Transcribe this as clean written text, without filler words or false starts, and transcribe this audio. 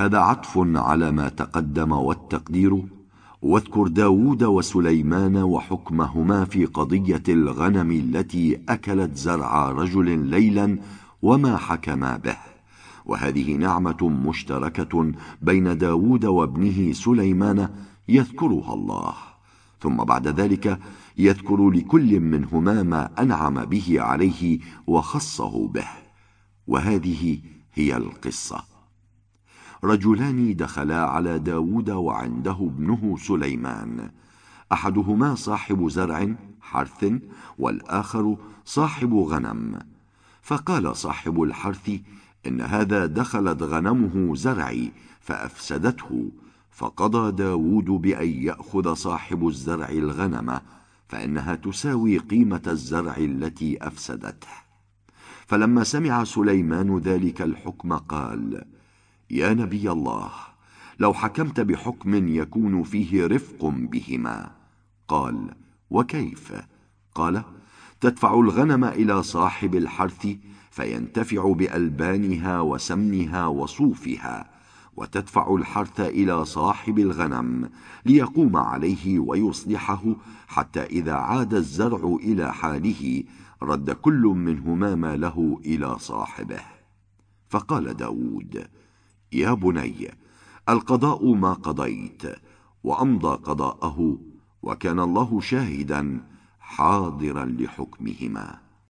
هذا عطف على ما تقدم والتقدير: واذكر داود وسليمان وحكمهما في قضية الغنم التي أكلت زرع رجل ليلا وما حكما به. وهذه نعمة مشتركة بين داود وابنه سليمان يذكرها الله، ثم بعد ذلك يذكر لكل منهما ما أنعم به عليه وخصه به. وهذه هي القصة: رجلان دخلا على داود وعنده ابنه سليمان، أحدهما صاحب زرع حرث والآخر صاحب غنم. فقال صاحب الحرث: إن هذا دخلت غنمه زرعي فأفسدته. فقضى داود بأن يأخذ صاحب الزرع الغنم، فإنها تساوي قيمة الزرع التي أفسدته. فلما سمع سليمان ذلك الحكم قال: يا نبي الله، لو حكمت بحكم يكون فيه رفق بهما. قال: وكيف؟ قال: تدفع الغنم إلى صاحب الحرث فينتفع بألبانها وسمنها وصوفها، وتدفع الحرث إلى صاحب الغنم ليقوم عليه ويصلحه، حتى إذا عاد الزرع إلى حاله رد كل منهما ما له إلى صاحبه. فقال داود: يا بني، القضاء ما قضيت، وأمضى قضاءه، وكان الله شاهدا حاضرا لحكمهما.